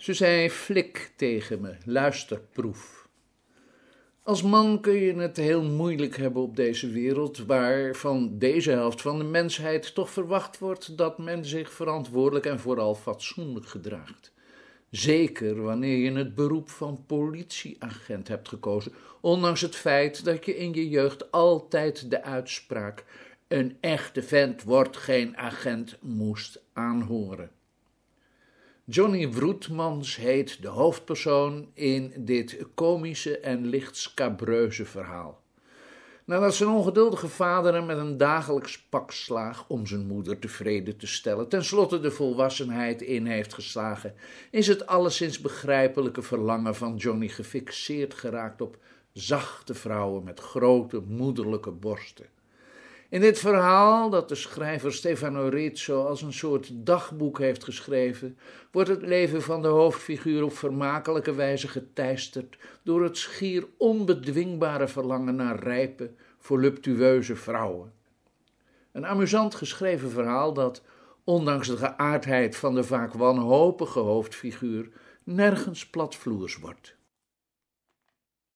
Ze zei flik tegen me, luisterproef. Als man kun je het heel moeilijk hebben op deze wereld, waar van deze helft van de mensheid toch verwacht wordt dat men zich verantwoordelijk en vooral fatsoenlijk gedraagt. Zeker wanneer je het beroep van politieagent hebt gekozen, ondanks het feit dat je in je jeugd altijd de uitspraak "een echte vent wordt geen agent" moest aanhoren. Johnny Wroetmans heet de hoofdpersoon in dit komische en licht scabreuze verhaal. Nadat zijn ongeduldige vader hem met een dagelijks pak slaag om zijn moeder tevreden te stellen, tenslotte de volwassenheid in heeft geslagen, is het alleszins begrijpelijke verlangen van Johnny gefixeerd geraakt op zachte vrouwen met grote moederlijke borsten. In dit verhaal, dat de schrijver Stefano Rizzo als een soort dagboek heeft geschreven, wordt het leven van de hoofdfiguur op vermakelijke wijze geteisterd door het schier onbedwingbare verlangen naar rijpe, voluptueuze vrouwen. Een amusant geschreven verhaal dat, ondanks de geaardheid van de vaak wanhopige hoofdfiguur, nergens platvloers wordt.